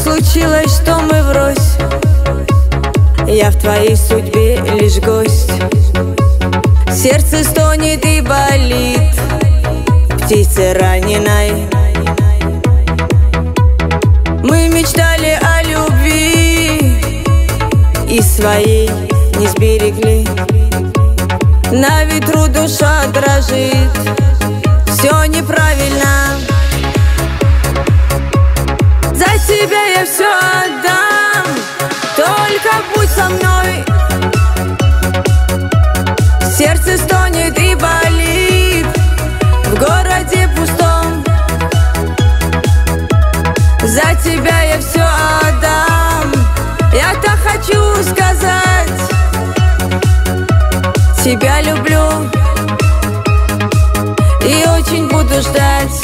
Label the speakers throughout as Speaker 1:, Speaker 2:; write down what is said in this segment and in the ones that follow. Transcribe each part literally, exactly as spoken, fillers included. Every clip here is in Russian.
Speaker 1: случилось, что мы врозь. Я в твоей судьбе лишь гость. Сердце стонет и болит птице раненой. Мы мечтали о любви и своей не сберегли. На ветру душа дрожит, все неправильно. За тебя я все отдам, только будь со мной. Сердце стонет и болит в городе пустом. За тебя я все отдам, я так хочу сказать. Тебя люблю и очень буду ждать.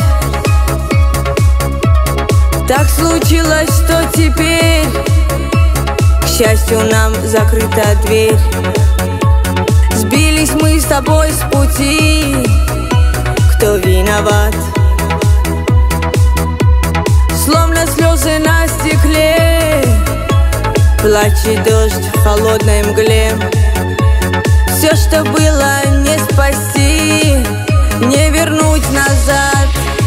Speaker 1: Так случилось, что теперь, к счастью, нам закрыта дверь. Сбились мы с тобой с пути, кто виноват? Словно слезы на стекле, плачет дождь в холодной мгле. Все, что было, не спасти, не вернуть назад.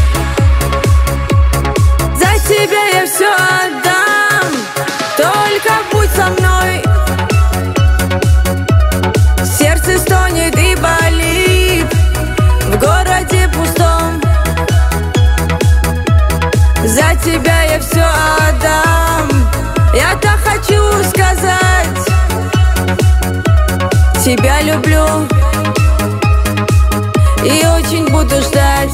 Speaker 1: За тебя я все отдам, только будь со мной. Сердце стонет и болит в городе пустом. За тебя я все отдам, я так хочу сказать. Тебя люблю и очень буду ждать.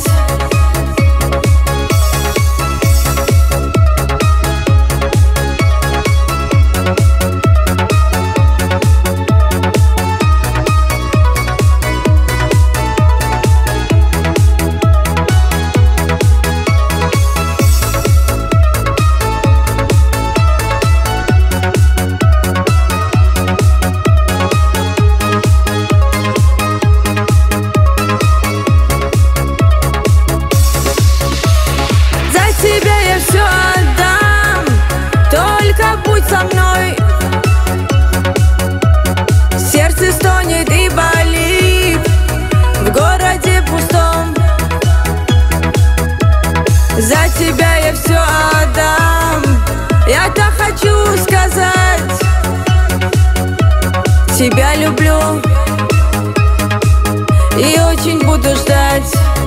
Speaker 1: Тебя я все отдам, только будь со мной. Сердце стонет и болит в городе пустом. За тебя я все отдам, я так хочу сказать. Тебя люблю и очень буду ждать.